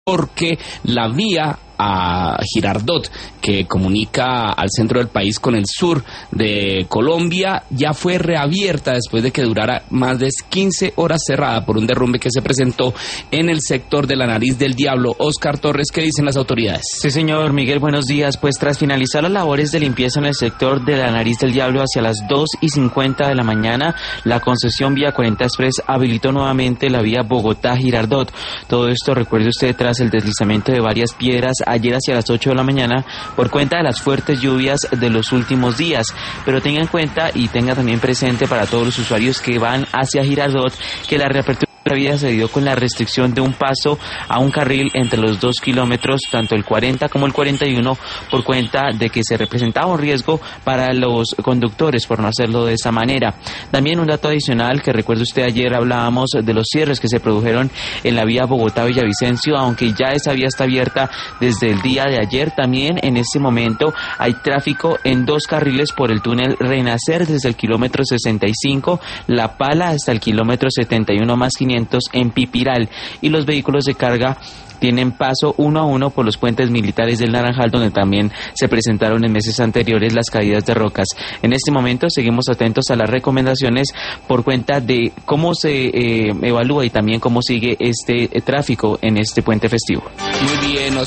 porque la vía a Girardot, que comunica al centro del país con el sur de Colombia, ya fue reabierta después de que durara más de 15 horas cerrada por un derrumbe que se presentó en el sector de la Nariz del Diablo. Oscar Torres, ¿qué dicen las autoridades? Sí, señor Miguel, buenos días. Pues tras finalizar las labores de limpieza en el sector de la Nariz del Diablo hacia las 2:50 de la mañana, la concesión Vía 40 Express habilitó nuevamente la vía Bogotá-Girardot. Todo esto, recuerde usted, tras el deslizamiento de varias piedras ayer hacia las 8 de la mañana por cuenta de las fuertes lluvias de los últimos días. Pero tenga en cuenta y tenga también presente para todos los usuarios que van hacia Girardot que la reapertura había se con la restricción de un paso a un carril entre los 2 kilómetros, tanto el 40 como el 41, por cuenta de que se representaba un riesgo para los conductores por no hacerlo de esa manera. También un dato adicional que recuerde usted, ayer hablábamos de los cierres que se produjeron en la vía Bogotá-Villavicencio, aunque ya esa vía está abierta desde el día de ayer. También en este momento hay tráfico en 2 carriles por el túnel Renacer desde el kilómetro 65, La Pala hasta el kilómetro 71 más 500 en Pipiral, y los vehículos de carga tienen paso uno a uno por los puentes militares del Naranjal, donde también se presentaron en meses anteriores las caídas de rocas. En este momento seguimos atentos a las recomendaciones por cuenta de cómo se evalúa y también cómo sigue este tráfico en este puente festivo. Muy bien.